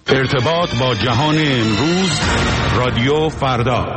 ارتباط با جهان امروز، رادیو فردا.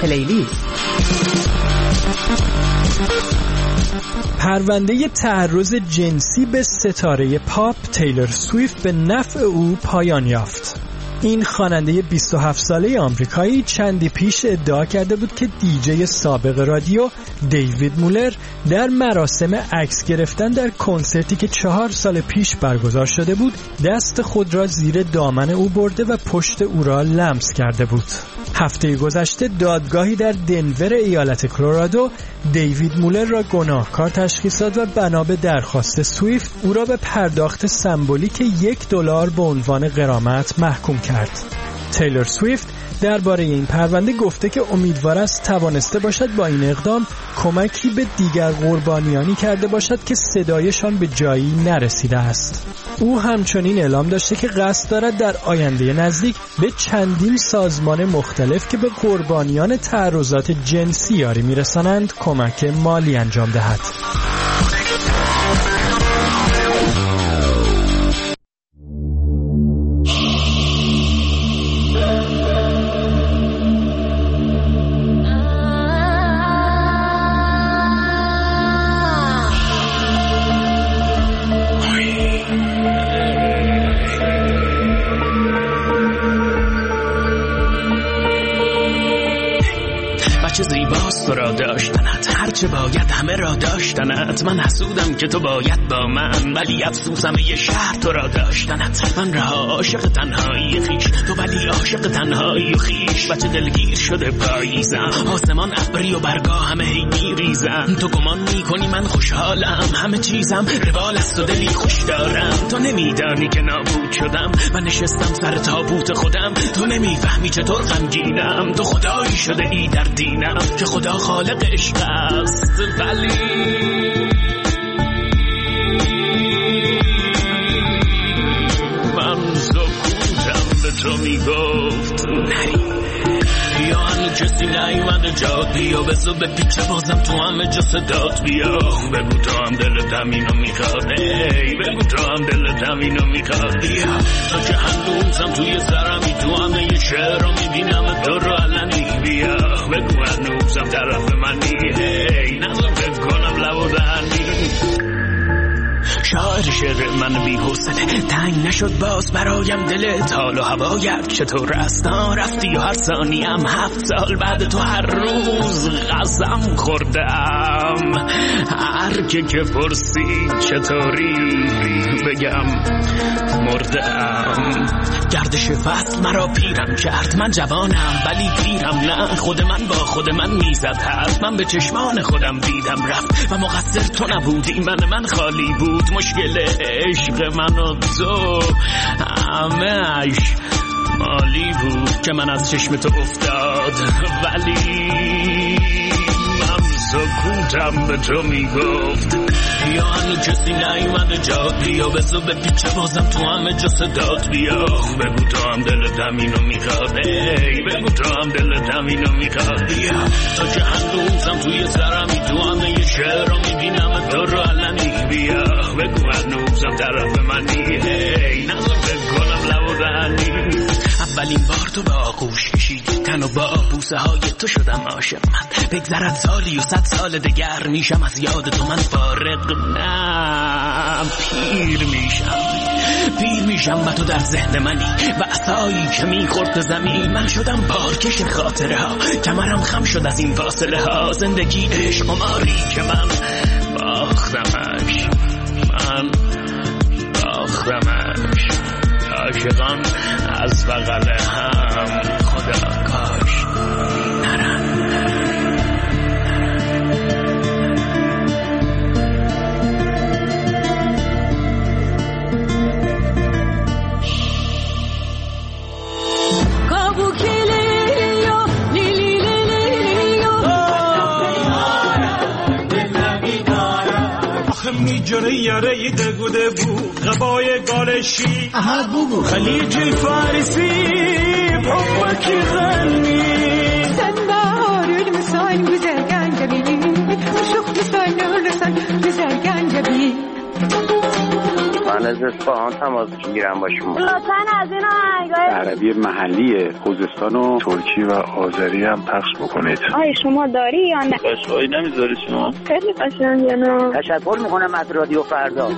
پلیلیست. پرونده تعرض جنسی به ستاره پاپ تیلور سویفت به نفع او پایان یافت. این خواننده 27 ساله آمریکایی چندی پیش ادعا کرده بود که دیجی سابق رادیو دیوید مولر در مراسم عکس گرفتن در کنسرتی که 4 سال پیش برگزار شده بود دست خود را زیر دامن او برده و پشت او را لمس کرده بود. هفته گذشته دادگاهی در دنور ایالت کلرادو دیوید مولر را گناهکار تشخیص داد و بنا به درخواست سویفت او را به پرداخت سمبولیک $1 به عنوان غرامت محکوم کرد. تیلور سویفت درباره این پرونده گفته که امیدوار است توانسته باشد با این اقدام کمکی به دیگر قربانیانی کرده باشد که صدایشان به جایی نرسیده است. او همچنین اعلام داشته که قصد دارد در آینده نزدیک به چندین سازمان مختلف که به قربانیان تعرضات جنسی یاری میرسانند کمک مالی انجام دهد. چه زیباست تو را داشتنت، هرچه باید همه را داشتنت. من حسودم که تو باید با من، ولی افسوسم یه شهر تو را داشتنت. من رها عاشق تنهایی خیش، تو ولی عاشق تنهایی و خیش. بچه دلگیر شده پاییزم، آسمان ابری و برگاه همه هی میریزم. تو گمان میکنی من خوشحالم، همه چیزم روال است و دلی خوش دارم. تو نمیدانی که نابود شدم، من نشستم سر تابوت خودم. تو نمیفهمی چطور غمگینم، تو خدایی شده ای در دینم که خدا خالق عشق است. ولی من سکوتم به تو میگفت نری، یا هنو کسی نیومده جاد بیا، بزو به پیچه بازم تو همه جا صدات بیا. بگو تو هم دلت همینو میخواد، بگو تو هم دلت همینو میخواد. بیا تو که هنوزم توی سرمی، تو همه یه شعر رو میبینم تو رو علنی. بیا بگو هنوزم طرف منی، نظر فکر کنم لب و دهنی. شاعر شعر من بی حوصله، تنگ نشد باز برایم دلت. حال و هوایت چطور است؟ رفتی و هر ثانیم 7 سال بعد تو هر روز قسم خوردم. هر که پرسید چطوری بگم مردم. گردش فصل مرا پیرم کرد، من جوانم ولی پیرم نه. خود من با خود من میزد حرف، من به چشمان خودم دیدم رفت. و مقصر تو نبودی، من خالی بود. مشکل عشق من و تو همه‌اش مالی بود که من از چشم تو افتاد. ولی من سکوتم به تو میگفت، یا هنو کسی نیومده جاد بیا. بزو به پیچه بازم تو همه جا صدات بیا. بگو تو هم دلت همینو میخواد، بگو تو هم دلت همینو میخواد. بیا تو که هنوزم توی سرمی، تو همه یه شعر رو میبینم تو رو علنی. بیا بگو هنوزم طرف منی، نظر فکر کنم لب و دهنی. اولین بار تو به آغوش کشیدی تن و با بوسه های تو شدم عاشق. من بگذرد سالی و 100 سال دگر میشم از یاد تو من فارغ. نه پیر میشم و تو در ذهن منی و عصایی که میخورد به زمین. من شدم بارکش خاطره ها، کمرم خم شد از این فاصله ها. زندگی عشق قماری که من باختمش، من باختمش. عاشقان از بغل هم خدا کاش نرن. میجره یاره دگوده بو غبای گالشی خلیج فارسی حبك يغني سنبار المسان güzelgen جبين وشوف مسان الرسان güzelgen جبين. من از اصفهان تماس میگیرم با شما. لطفاً از این آهنگای عربی محلی خوزستان و ترکی و آذری هم پخش بکنید. آیا شما داری یا نه؟ قشنگی نمیذاری شما؟ خیلی قشنگه. نه تشکر میکنم از رادیو فردا.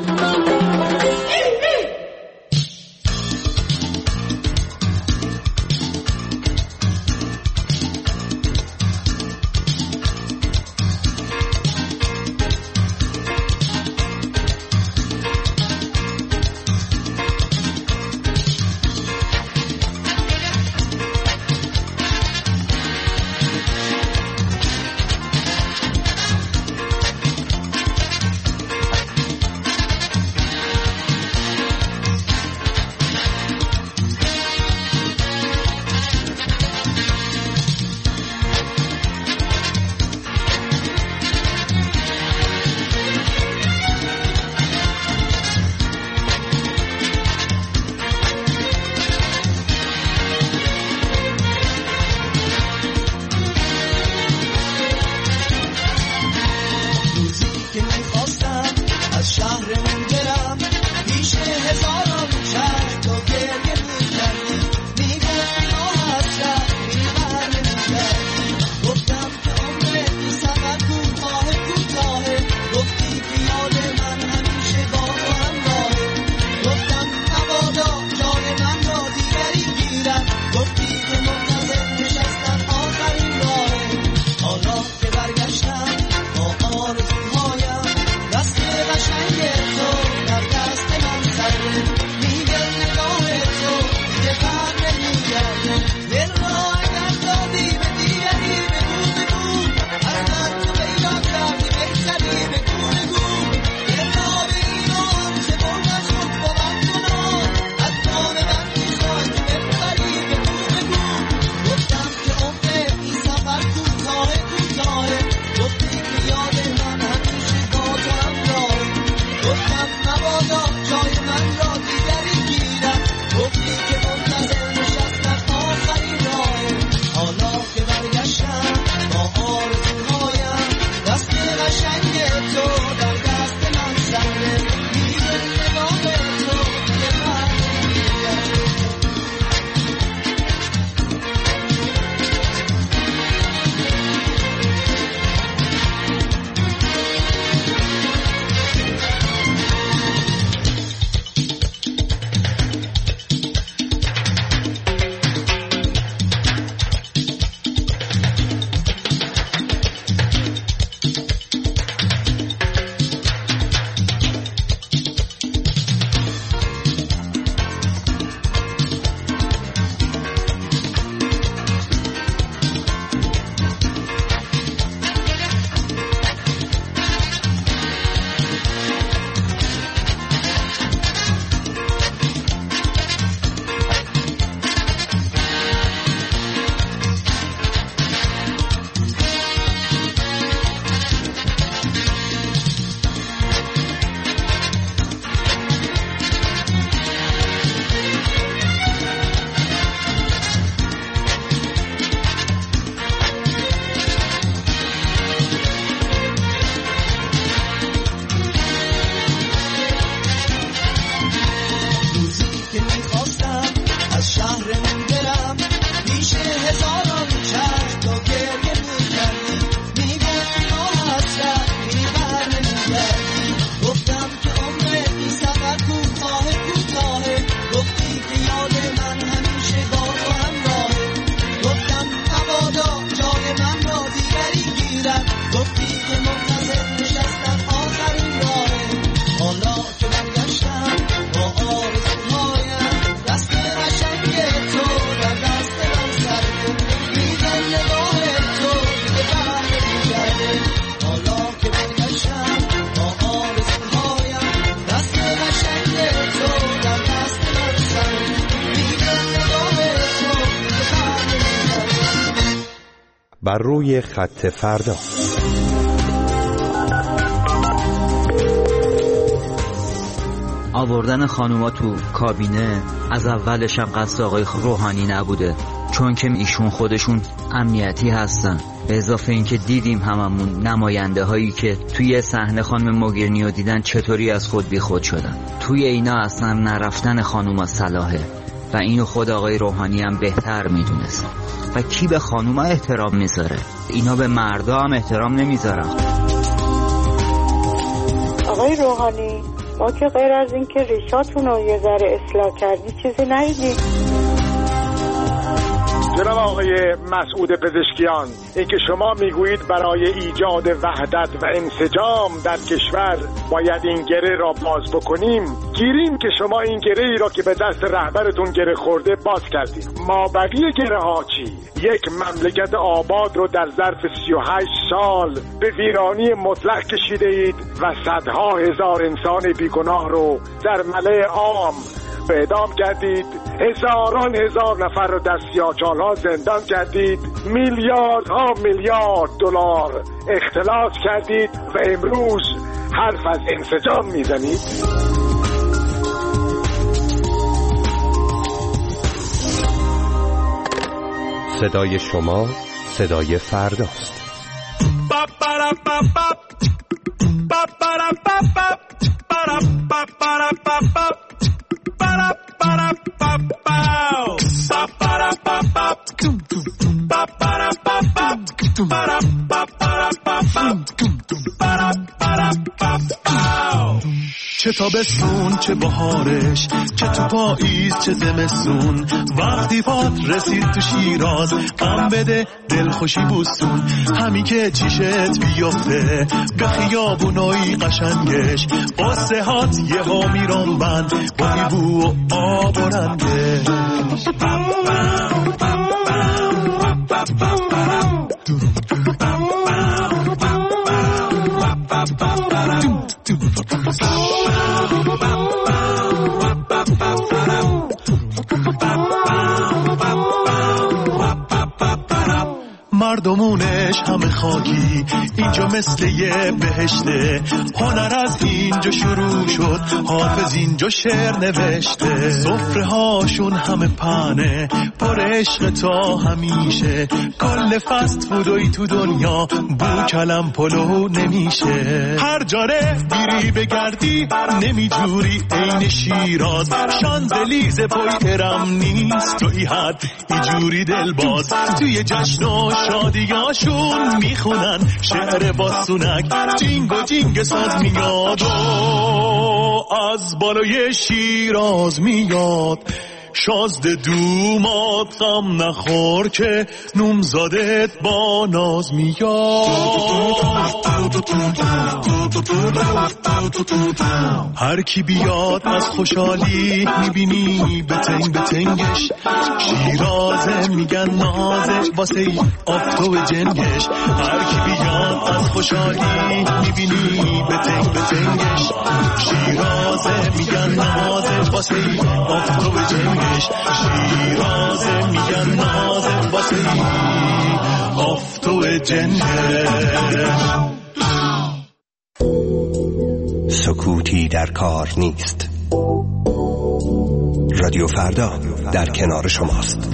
بر روی خط فردا. آوردن خانوما تو کابینه از اولش هم قصد آقای روحانی نبوده، چون که ایشون خودشون امنیتی هستن، به اضافه اینکه دیدیم هممون نماینده هایی که توی صحنه خانم موگرینی رو دیدن چطوری از خود بی خود شدن. توی اینا اصلا نرفتن خانوما صلاحه و اینو خود آقای روحانی هم بهتر میدونست. و کی به خانوما احترام میذاره؟ اینا به مردا هم احترام نمیذارن. آقای روحانی، ما که غیر از این که ریشاتون رو یه ذره اصلاح کردی چیزی ندیدیم. جناب آقای مسعود پزشکیان، این که شما میگویید برای ایجاد وحدت و انسجام در کشور باید این گره را باز بکنیم، گیریم که شما این گره ای را که به دست رهبرتون گره خورده باز کردید. ما بقیه گره ها چی؟ یک مملکت آباد رو در ظرف 38 سال به ویرانی مطلق کشیده اید و صدها هزار انسان بیگناه رو در ملأ عام اعدام کردید، هزاران هزار نفر رو در سیاهچال‌ها زندان کردید، میلیاردها میلیارد دلار اختلاس کردید و امروز حرف از انسجام میزنید. صدای شما صدای فرداست. چه تابستون چه بهارش، چه تو پاییز چه زمستون، وقتی پات رسید تو شیراز غم بده دلخوشی بوستون، همین که چیشت بیفته به خیابونای قشنگش، قصه هات یه ها میرون بند با بو و آب و رنگش. مردمونش همه خاکی، اینجا مثل یه بهشته، هنر از اینجا شروع شد، حافظ اینجا شعر نوشته، سفره هاشون همه پنه پر عشق تا همیشه، کل فست فودوی تو دنیا بو کلم پلو نمیشه، هر جاره بیری بگردی نمیجوری عین شیراز، شانزلیزه پای ارم نیست توی حد ایجوری دلباز، توی جشن و شادیاشون میخونن شعر باسونک، جینگ و جینگ ساز میاد و از بالای شیراز میاد، شازده دومات غم نخور که نومزادت با ناز میاد، هر کی بیاد از خوشحالی میبینی بتنگ بتنگش، شیرازه میگن نازه واسه آفتو جنگش، هر کی بیاد از خوشحالی میبینی بتنگ بتنگش، شیرازه میگن نازه واسه آفتو جنگش، شیرازه میگن نازه واسه آفتو جنگش. سکوتی در کار نیست. رادیو فردا در کنار شماست.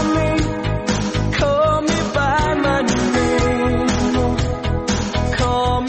Call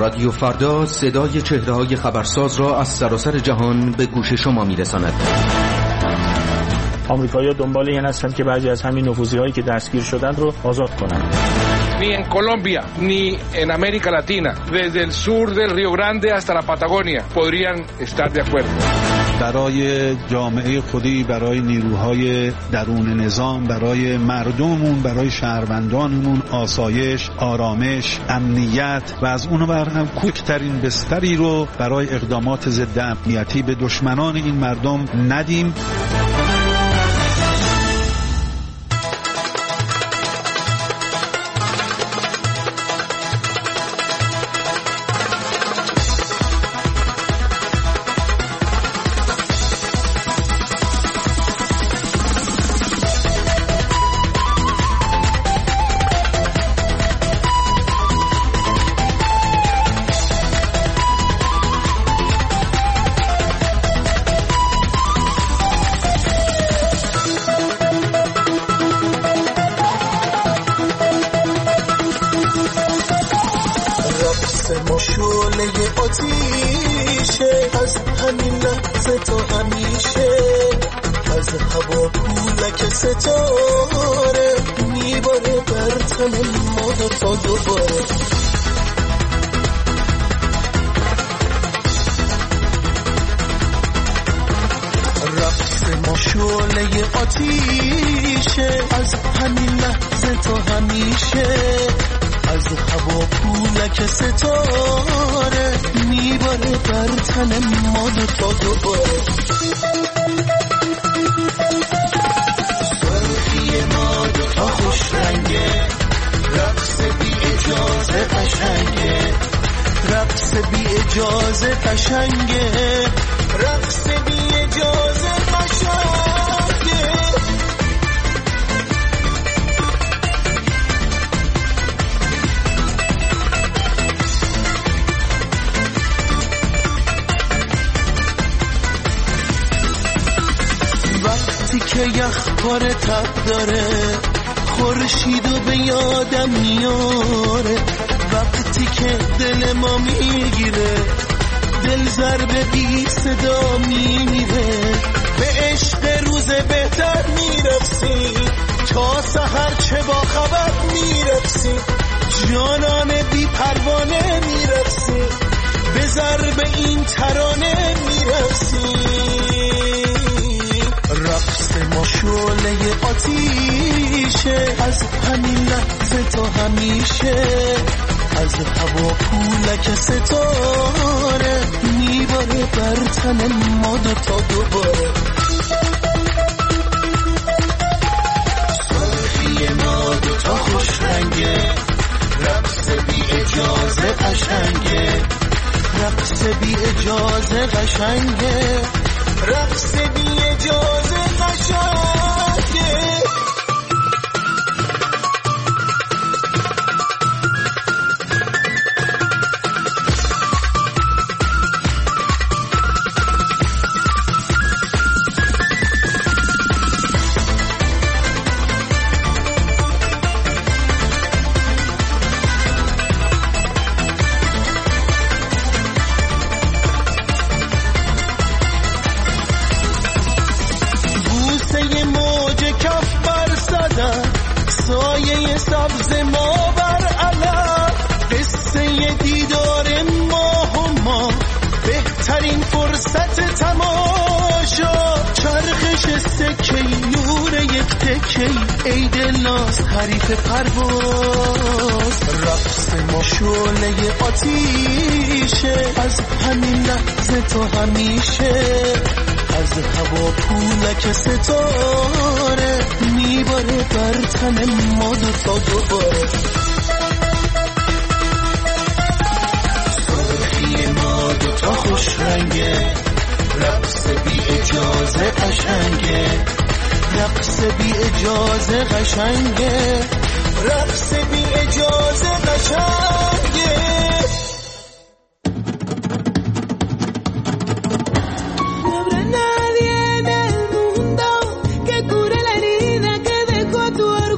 رادیو فردا صدای چهره‌های خبرساز را از سراسر جهان به گوش شما می‌رساند. آمریکایی‌ها دنبال این هستند که بعضی از همین نفوذی‌هایی که دستگیر شدند رو آزاد کنند. Ni en Colombia, ni en América Latina, desde el sur del Río Grande hasta la Patagonia, podrían estar de acuerdo. برای جامعه خودی، برای نیروهای درون نظام، برای مردممون، برای شهروندانمون آسایش، آرامش، امنیت و از اون ور هم کوچکترین بستری رو برای اقدامات ضد امنیتی به دشمنان این مردم ندیم.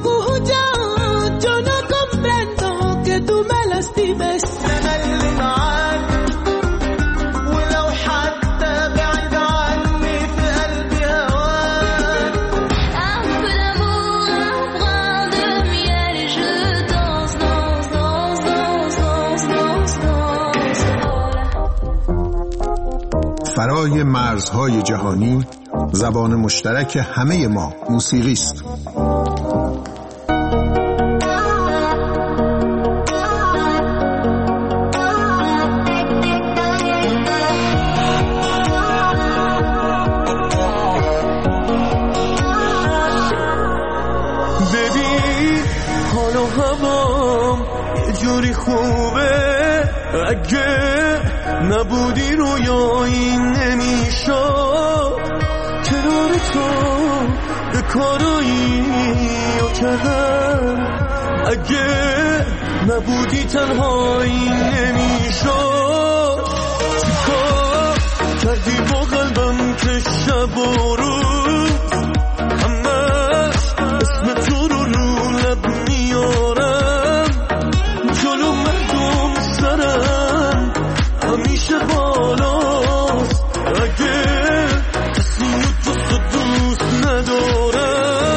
Tú me lastimes. بالای مرزهای جهانی زبان مشترک همه ما موسیقی است. ببین حالا هوام یه جوری خوبه، اگه نبودی رویایی نمیشد. کنار تو به کارایی رو کردم، اگه نبودی تنهایی نمیشد. چیکار کردی با قلبم که شب و روز همش اسم تو رو لب میارم، جلو مردم سرم همیشه بالاست. اگه کسی رو دوست ندارم،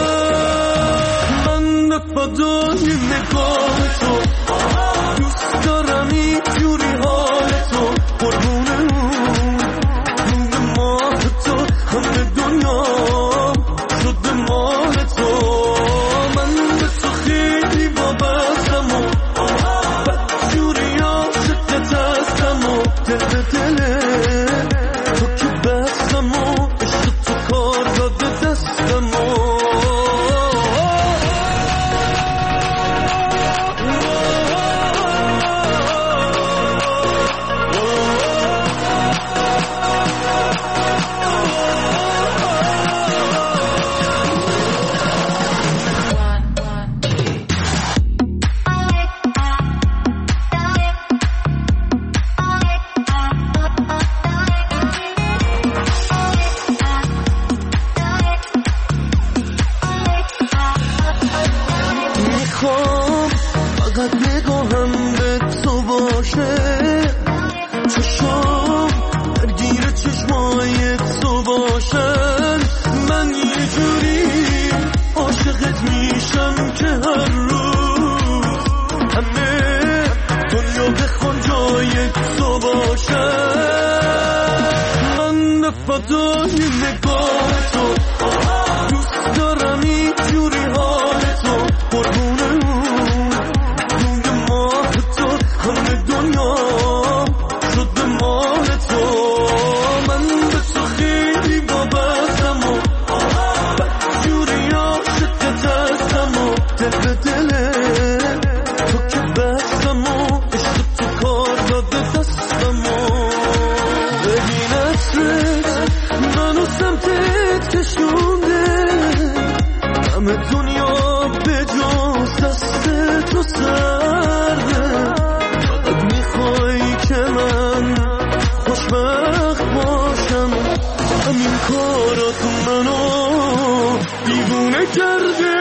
من به فدای نگاه تو دوست دارم اینجوری حال تو، قربون اون روی ماه تو همه دنیا شده مال تو. من به تو خیلی وابستم و بدجوری عاشقت هستم و دل به دله تو که بستم و عشق تو کار داده دستم و میخوام فقط نگاهم به تو باشه، چشم درگیر چشمای تو باشن. من یه جوری عاشقت میشم که هر روز همه دنیا بخوان جای تو باشن. من به فدای نگاه تو دوست دارم اینجوری حال تو، قربون اون روی ماه تو همه دنیا شده مال تو. من به تو خیلی وابستم و بدجوری عاشقت هستم و دل به دله تو که بستم و عشق تو کار داده دستم و ببین عطرت منو سمتت کشونده، همه دنیا به جز دست تو سرده. فقط میخوای که من خوشبخت باشم، همین کارات منو دیوونه کرده.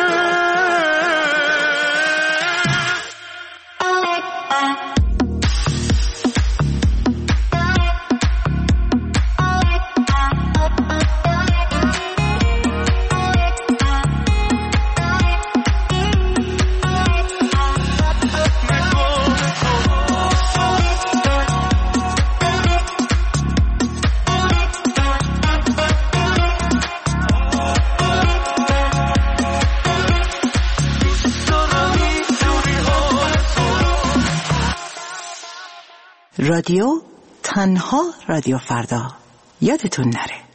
رادیو تنها رادیو فردا، یادتون نره.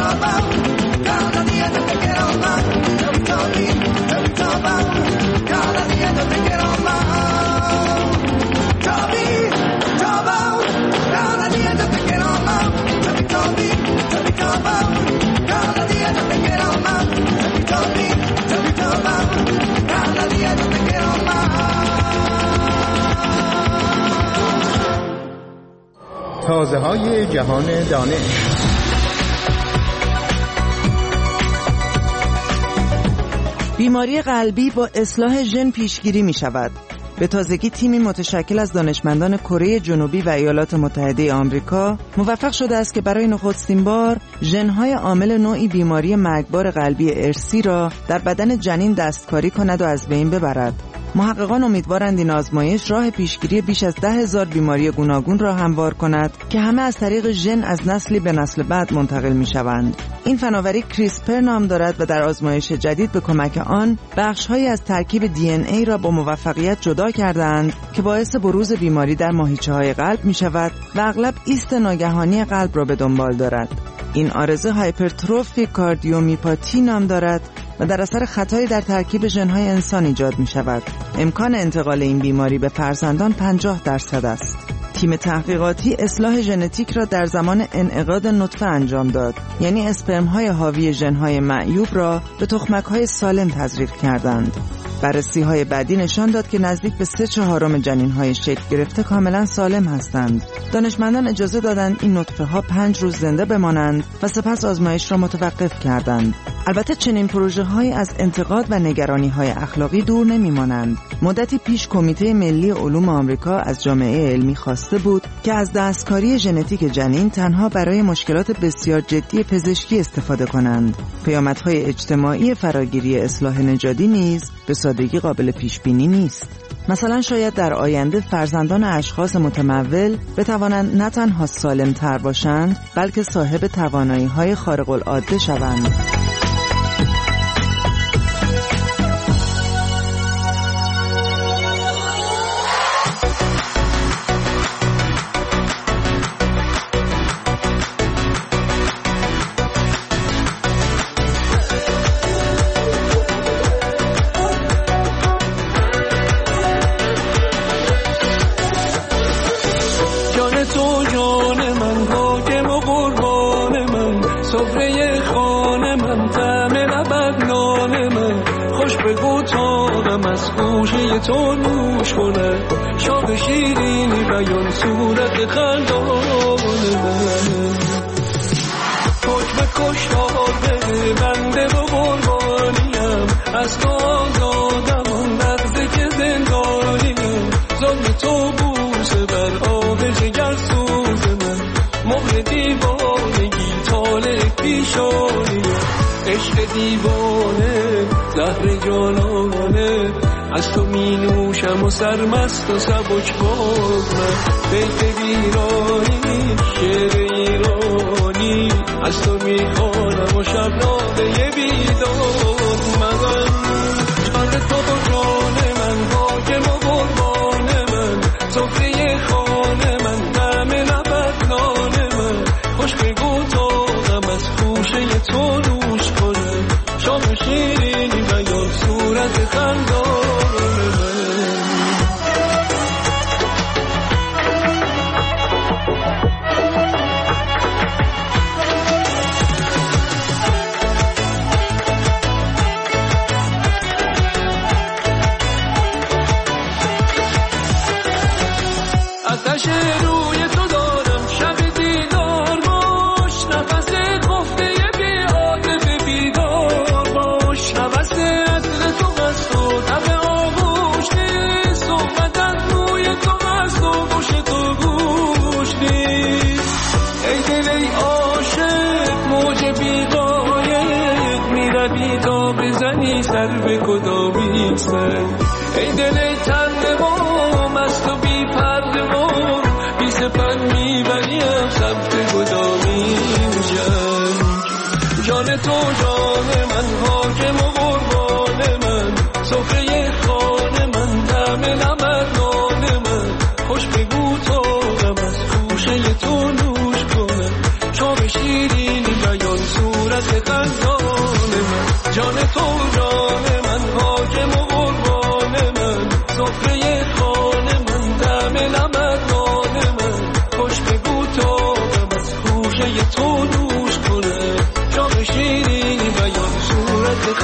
تازه‌های جهان دانش. بیماری قلبی با اصلاح ژن پیشگیری می شود. به تازگی تیمی متشکل از دانشمندان کره جنوبی و ایالات متحده آمریکا موفق شده است که برای نخستین بار ژن‌های عامل نوعی بیماری مرگبار قلبی ارثی را در بدن جنین دستکاری کند و از بین ببرد. محققان امیدوارند این آزمایش راه پیشگیری بیش از 10,000 بیماری گوناگون را هموار کند که همه از طریق ژن از نسلی به نسل بعد منتقل می‌شوند. این فناوری کریسپر نام دارد و در آزمایش جدید به کمک آن بخش‌هایی از ترکیب دی&ای را با موفقیت جدا کردند که باعث بروز بیماری در ماهیچه‌های قلب می‌شود و اغلب ایست ناگهانی قلب را به دنبال دارد. این عارضه هایپرتروفیک کاردیومیوپاتی نام دارد و در اثر خطایی در ترکیب ژن‌های انسان ایجاد می‌شود. امکان انتقال این بیماری به فرزندان 50% است. تیم تحقیقاتی اصلاح ژنتیک را در زمان انعقاد نطفه انجام داد، یعنی اسپرم‌های حاوی ژن‌های معیوب را به تخمک‌های سالم تزریق کردند. بررسی‌های بعدی نشان داد که نزدیک به 3/4 جنین‌های شکل گرفته کاملا سالم هستند. دانشمندان اجازه دادند این نطفه‌ها 5 روز زنده بمانند و سپس آزمایش را متوقف کردند. البته چنین پروژه‌هایی از انتقاد و نگرانی‌های اخلاقی دور نمی‌مانند. مدتی پیش کمیته ملی علوم آمریکا از جامعه علمی خواسته بود که از دستکاری ژنتیک جنین تنها برای مشکلات بسیار جدی پزشکی استفاده کنند. پیامدهای اجتماعی فراگیری اصلاح نژادی نیز به سادگی قابل پیش‌بینی نیست. مثلا شاید در آینده فرزندان اشخاص متمول بتوانند نه تنها سالم‌تر باشند بلکه صاحب توانایی‌های خارق العاده شوند. تو نوش کنه شاق شیرینی بیان صورت خندان من حکم کشتار بده بنده و قربانیم از تو آزادم اون لحظه که زندانیم ظلم تو بوسه بر آب جگر سوز من مهر دیوانگی طالع پیشانیم عشق دیوانه زهر جانانه از تو می نوشم و سرمست و سبک باز من بیت ویرانی شعر ایرانی از تو می خوانم و شب ناله بیداد من جان تو و جان من حاکم و قربان من سفره خانه من دم لبت نان من خوش بگو تاقم از خوشه تو نوش کنم شام شیرینی بیان صورت خندان سر به کدامی سر ای دل تنده و مست و بی پرده و بی سپن میبریم سمت کدامی جان تو جان من حاکم و قربان من سفره خانه من دم لبت نان من خوش بگو تاقم از خوشه تو نوش کنم شام شیرینی بیان سور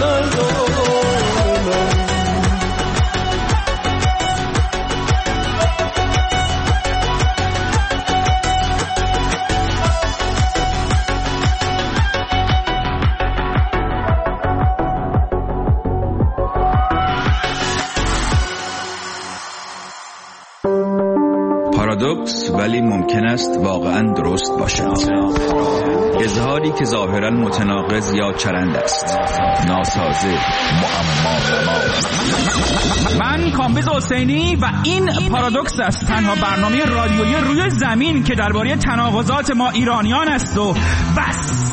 پارادوکس ولی ممکن است واقعا درست باشد. اظهاری که ظاهرا متناقض یا چرند است، ناسازه، معما. من کامبیز حسینی و این پارادوکس است، تنها برنامه رادیویی روی زمین که درباره تناقضات ما ایرانیان است و بس.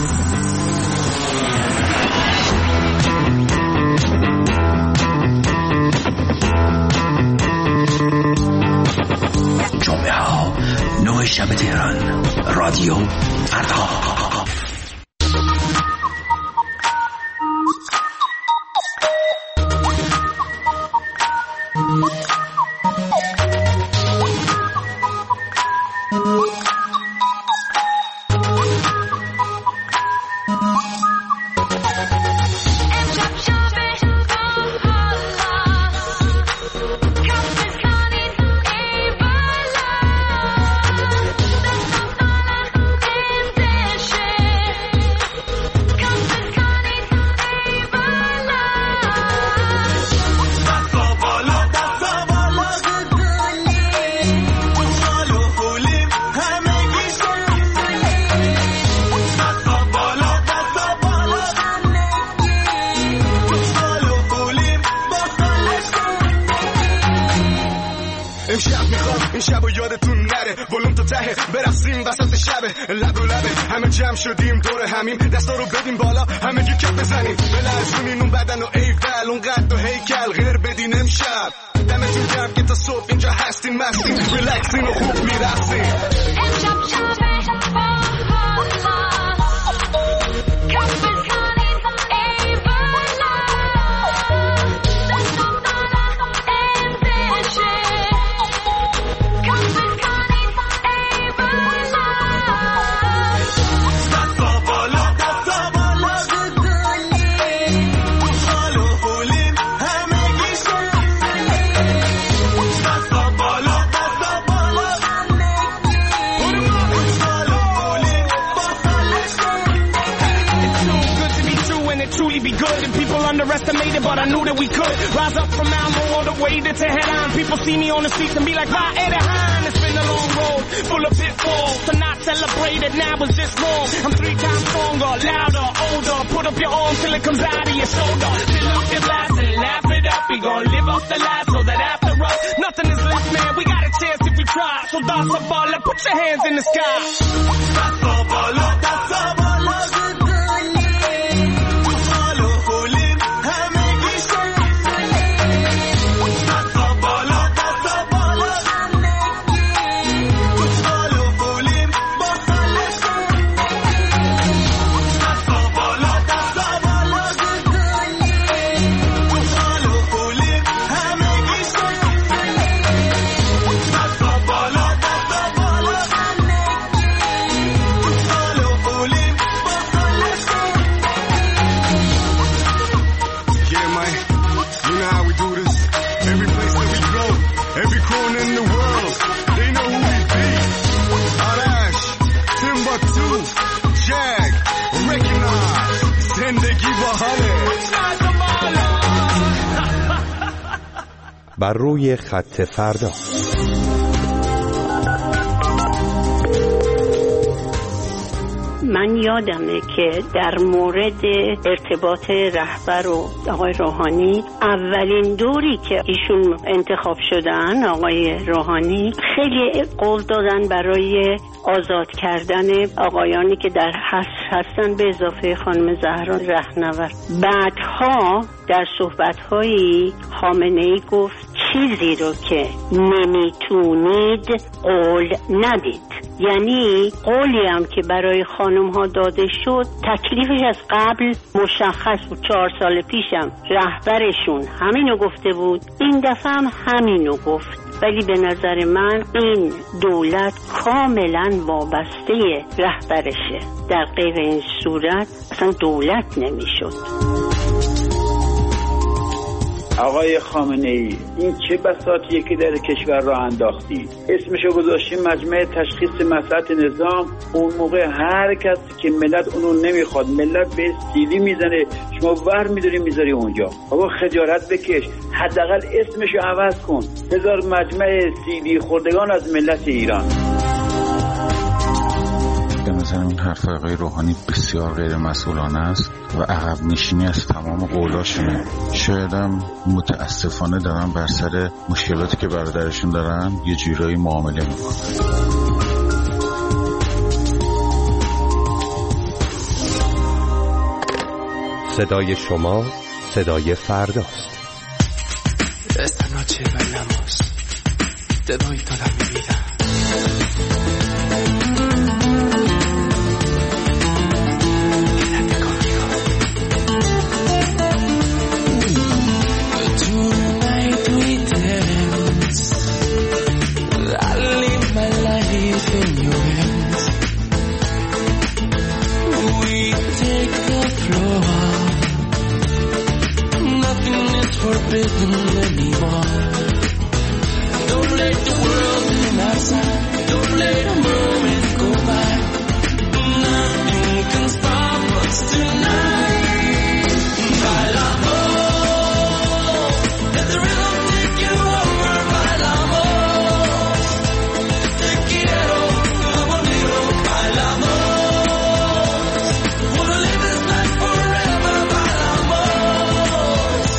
جمعه ها 9 شب تهران، رادیو فردا. شدیم دور همیم، دستا رو بدیم بالا، همه گی کپ بزنیم، بلرزونین اون بدن و ایول، اون قد و هیکل، غیر بدین امشب دمتون گرم که تا صبح اینجا هستین، مستین، ریلکسین و خوب میرسین. امشب شبه underestimated, but I knew that we could rise up from Malmo all the way to Tehran. People see me on the streets and be like, "Va Edehan." It's been a long road, full of pitfalls. To not celebrate it now is just wrong. I'm 3 times stronger, louder, older. Put up your arm till it comes out of your shoulder. Fill up your glass and laugh it up. We gon' live off the life so that after us, nothing is left, man. We got a chance if we try. So that's a ball, put your hands in the sky. That's a ball, that's a ball. بر روی خط فردا. من یادمه که در مورد ارتباط رهبر و آقای روحانی، اولین دوری که ایشون انتخاب شدن، آقای روحانی خیلی قول دادن برای آزاد کردن آقایانی که در هستن به اضافه خانم زهرا رهنورد. بعدها در صحبت‌هایی خامنه‌ای گفت چیزی رو که نمیتونید قول ندید. یعنی قولی هم که برای خانم ها داده شد تکلیفش از قبل مشخص بود. 4 سال پیشم رهبرشون همینو گفته بود، این دفعه هم همینو گفت. ولی به نظر من این دولت کاملا وابسته رهبرشه. در غیر این صورت اصلا دولت نمیشد. آقای خامنه‌ای این چه بساطیه که در کشور را انداختی؟ اسمشو گذاشتی مجمع تشخیص مصلحت نظام. اون موقع هر کسی که ملت اونو نمیخواد، ملت به سیلی میزنه، شما ور میداری میذاری اونجا. بابا خجالت بکش، حداقل اسمشو عوض کن، بذار مجمع سیلی خوردگان از ملت ایران. به نظر این حرف آقای روحانی بسیار غیر مسئولانه است و عقب نشینی از تمام قولاشونه. شاید هم متاسفانه دارن بر سر مشکلاتی که برادرشون دارن یه جورایی معامله میکنن. صدای شما صدای فرداست. Esta noche bailamos, te doy toda mi vida. Forbidden anymore. Don't let the world in outside. Don't let a moment go by. Nothing can stop us tonight. Bailamos, let the rhythm take you over. Bailamos, te quiero, conmigo. Bailamos, wanna live this life forever. Bailamos.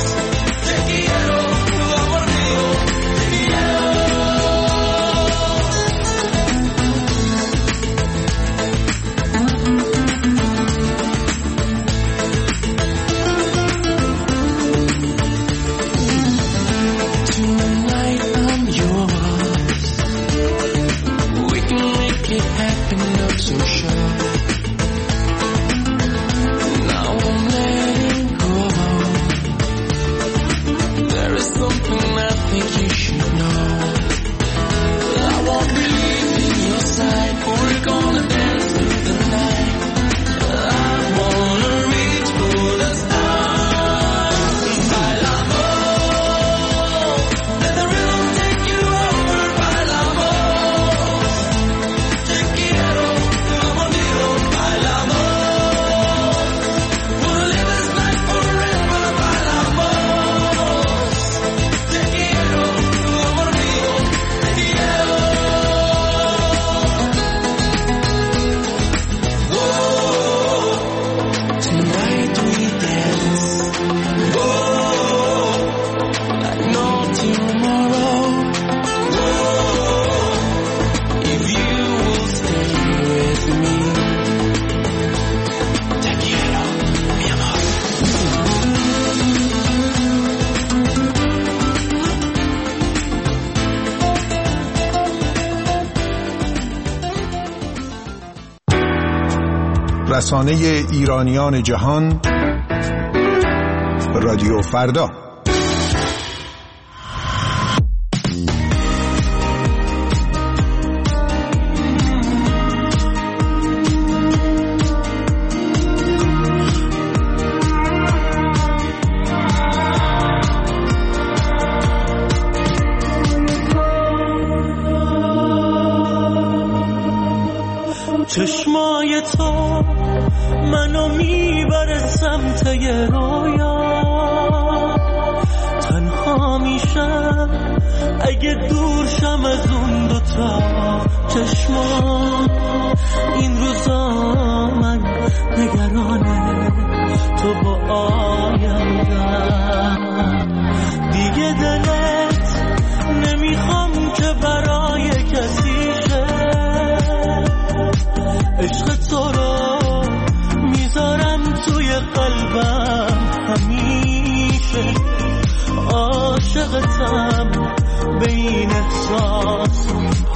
رسانه ایرانیان جهان، رادیو فردا. چشمای تو منو میبره سمت یه رویا، تنها میشم اگه دور شم از اون دوتا چشما. این روزا من نگرانه تو با آیندم، دیگه دلت نمیخوام که برای کسی شه. عشق تو رو میذارم توی قلبم همیشه، عاشقتم به این احساس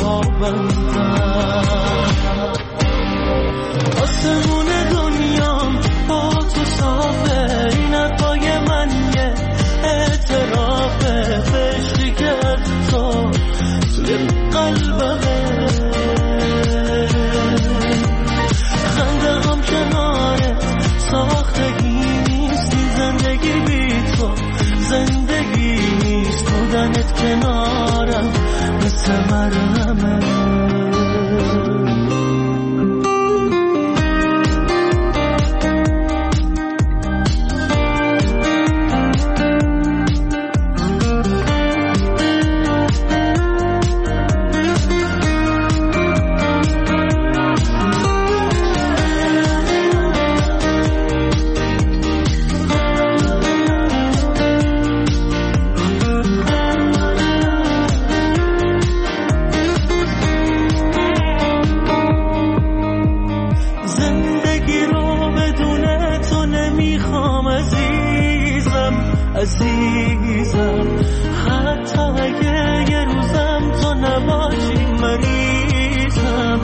پابندم. آسمون دنیام با تو صافه، این حرفای من یه اعترافه، بشتی که از تو توی قلبمه. خنده هم کنارت ساختگی نیست، این زندگی بی تو زندگی مثل مرهمه. عزیزم حتی اگه یه روزم تو نباشی مریضم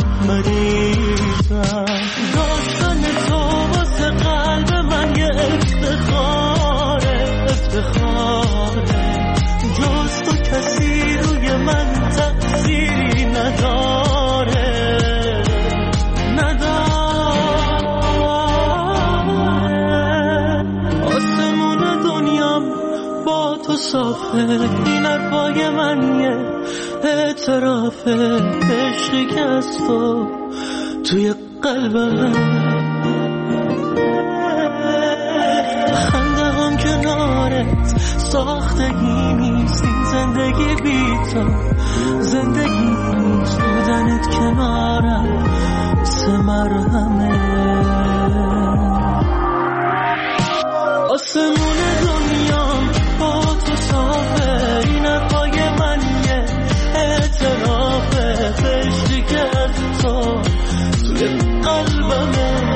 داشتن تو واسه قلب من یه افتخاره جز تو کسی روی من تأثیری نداره با تو صافه این حرفای من یه اعترافه عشقی که از تو توی قلبمه خنده هم کنارت ساختگی نیست این زندگی بی تو زندگی نیست بودنت کنارم مثل مرهمه آسمون دنیام با تو صافه این حرفای من یه اعترافه عشقی که از تو توی قلبمه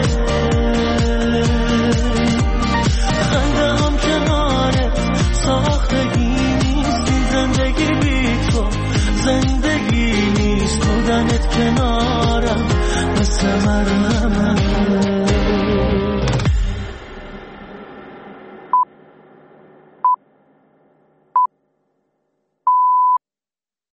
خنده هم کنارت ساختگی نیست این زندگی بی تو زندگی نیست بودنت کنارم مثل مرهمه